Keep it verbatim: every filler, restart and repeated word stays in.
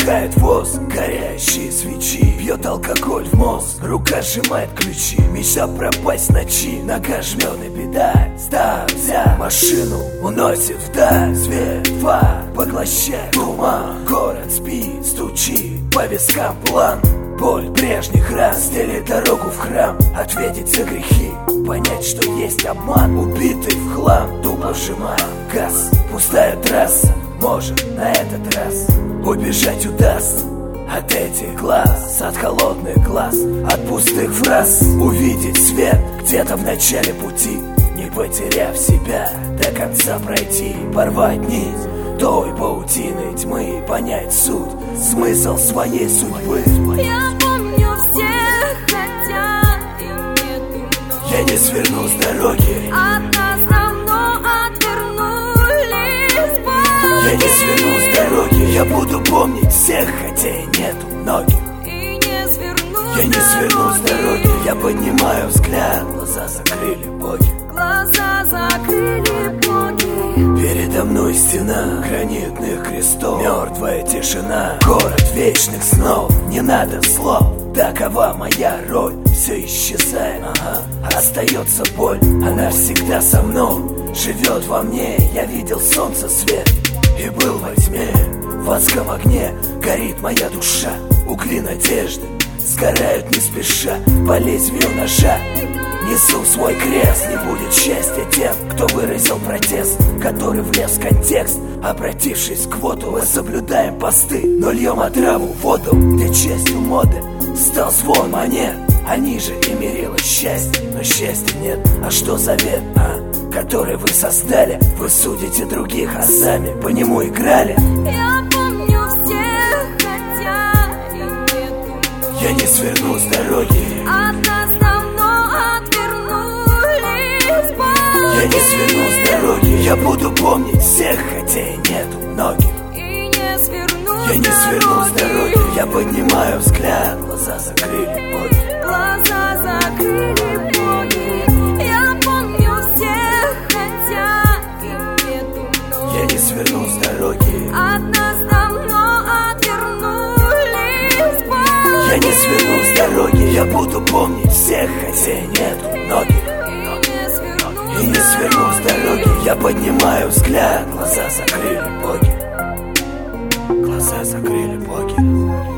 Вдыхает воск горящие свечи, пьет алкоголь в мозг, рука сжимает ключи. Мечта пропасть в ночи, нога жмет и педаль. Став, взяв машину, уносит вдаль. Свет фар поглощает туман. Город спит, стучит по вискам план. Боль прежних раз стелит дорогу в храм. Ответить за грехи, понять, что есть обман. Убитый в хлам, тупо сжимая газ. Пустая трасса, может на этот раз убежать удастся от этих глаз, от холодных глаз, от пустых фраз. Увидеть свет где-то в начале пути, не потеряв себя, до конца пройти. Порвать нить той паутины тьмы, понять суть, смысл своей судьбы. Я помню всех, хотя и нету вновь. Я не сверну с дороги, От нас давно отвернулись боги. я не сверну с дороги. Я буду помнить всех, хотя и нету многих. И не сверну Я не сверну с дороги. Я поднимаю взгляд, глаза закрыли боги. Глаза закрыли боги. Передо мной стена гранитных крестов, мертвая тишина, город вечных снов. Не надо слов, такова моя роль. Все исчезает, ага, остается боль. Она всегда со мной, живет во мне. Я видел солнце свет и был во тьме. В адском огне горит моя душа. Угли надежды сгорают не спеша по лезвию ножа. Несу свой крест, не будет счастья тем, кто выразил протест, который влез в контекст. Обратившись к воду, мы соблюдаем посты, но льем отраву в воду, где частью моды стал звон монет. Они же и мерило счастье, но счастья нет. А что завет, а? Который вы создали? Вы судите других, а сами по нему играли. Я помню всех, хотя и нету вновь. Я не сверну с дороги, От нас давно отвернулись боги. я не сверну с дороги. Я буду помнить всех, хотя и нету многих. И не сверну Я не сверну с дороги. Я поднимаю взгляд, глаза закрыли боги. Глаза закрыли боги. Я помню всех, хотя и нету вновь. Я не сверну с дороги. От нас давно отвернулись боги. Я не сверну с дороги. Я буду помнить всех, хотя и нету многих. И не сверну И не сверну с дороги. Я поднимаю взгляд, глаза закрыли боги. Глаза закрыли боги.